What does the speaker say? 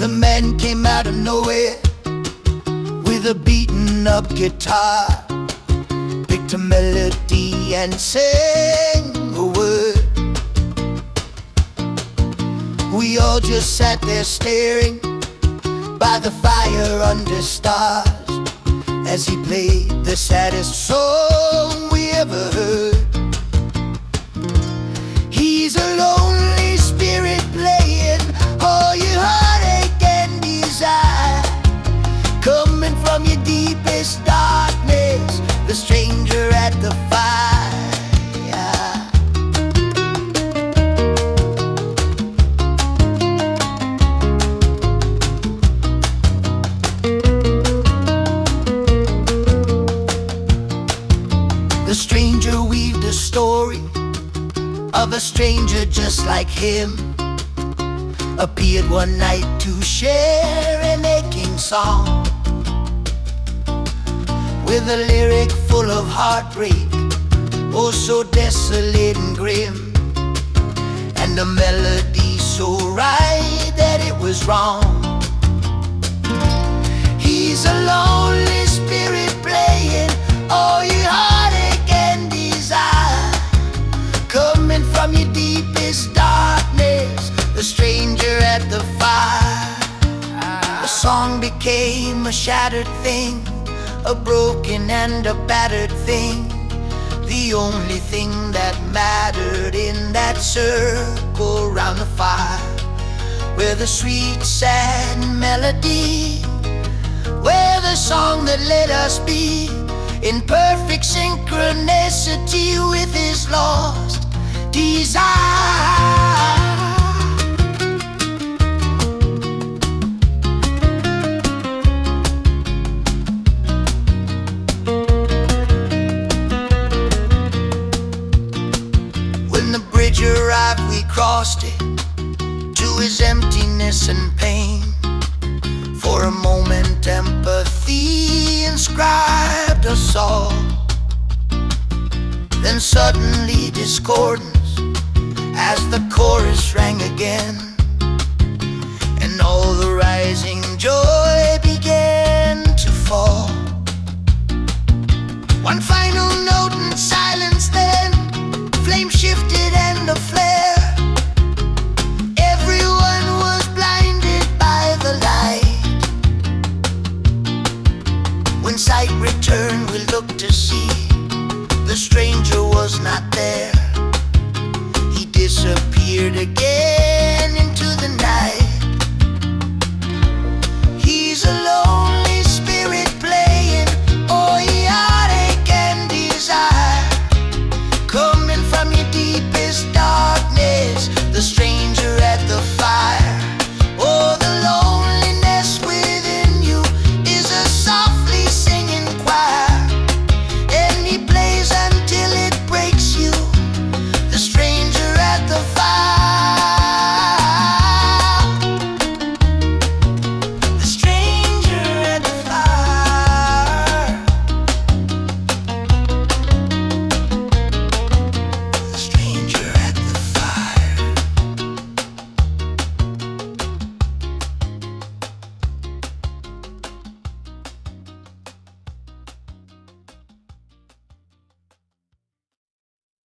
man came out of nowhere with a beaten up guitar, picked a melody and sang a word. We all just sat there staring by the fire under stars as he played the saddest song we ever heard. He's a lonely spirit playing all your heartache and desire, coming from your deepest darkness, the stranger at the fire. The stranger weaved a story of a stranger just like him, appeared one night to share an aching song, with a lyric full of heartbreak, oh so desolate and grim, and a melody so right that it was wrong. He's a lonely spirit playing all your heartache and desire, coming from your deepest darkness, the stranger at the fire. The song became a shattered thing, a broken and a battered thing, the only thing that mattered in that circle round the fire, where the sweet sad melody, where the song that let us be in perfect synchronicity with his lost desire. When the bridge arrived, we crossed it to his emptiness and pain. For a moment empathy inscribed us all, then suddenly discordance as the chorus rang again, and all the